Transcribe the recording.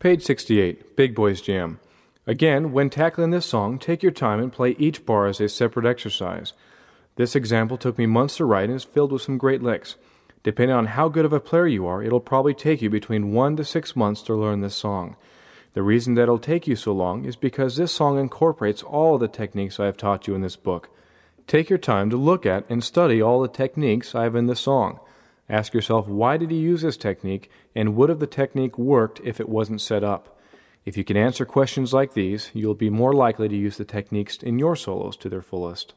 Page 68, Big Boys Jam. Again, when tackling this song, take your time and play each bar as a separate exercise. This example took me months to write and is filled with some great licks. Depending on how good of a player you are, it'll probably take you between 1 to 6 months to learn this song. The reason that it'll take you so long is because this song incorporates all the techniques I have taught you in this book. Take your time to look at and study all the techniques I have in this song. Ask yourself, why did he use this technique, and would have the technique worked if it wasn't set up? If you can answer questions like these, you'll be more likely to use the techniques in your solos to their fullest.